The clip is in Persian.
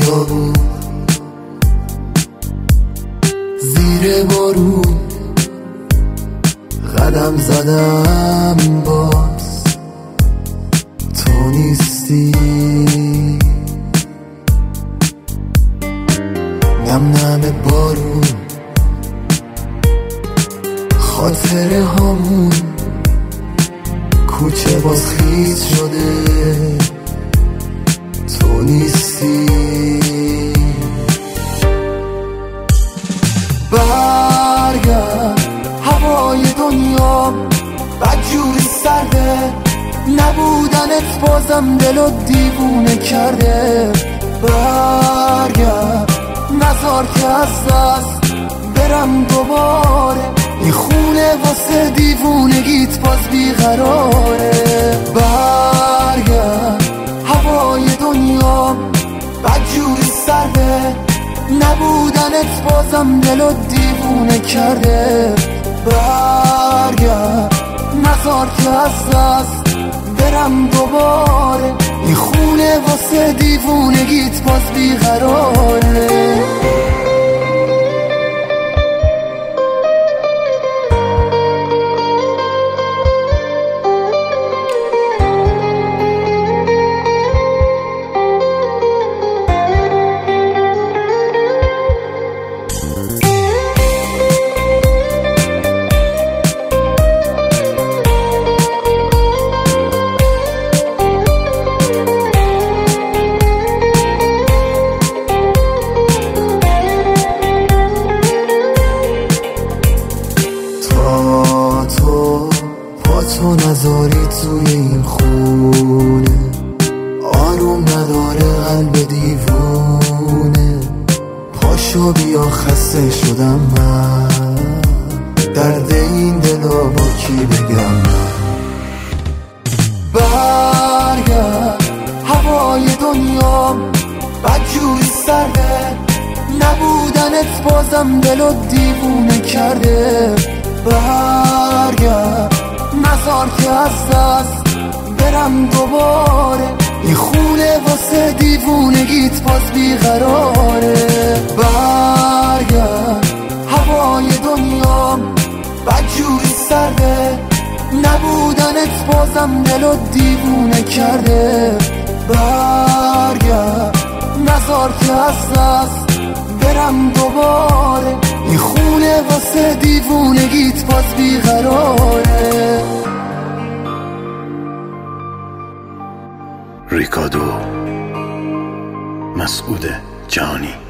خیابون زیر بارون قدم زدم، باز تو نیستی. نم نم بارون خاطره هامون، کوچه باز خیس شده، تو نیستی. برگرد، هوای دنیا بدجوری سرده، نبودنت بازم دلو دیوونه کرده. برگرد، نذار که از دست برم دوباره، این خونه واسه دیوونگیت باز بیقراره. برگرد، هوای دنیا بدجوری سرده، نبودنت بازم دلو دیوونه کرده. برگرد، نذار که از دست برم دوباره، این خونه واسه دیوونگیت باز بیقراره. تو نذاری توی این خونه، آروم نداره قلب دیوونه. پاشو بیا، خسته شدم من، درد این دلا با کی بگم من. برگرد، هوای دنیا بدجوری سرده، نبودنت بازم دلو دیوونه کرده. برگرد، نذار که از دست برم دوباره، این خونه واسه دیوونگیت باز بیقراره. برگرد، هوای دنیا بدجوری سرده، نبودنت بازم دلو دیوونه کرده. برگرد، نذار که از دست برم دوباره، این خونه واسه دیوونگیت باز بیقراره. ریکادو، مسعود جانی.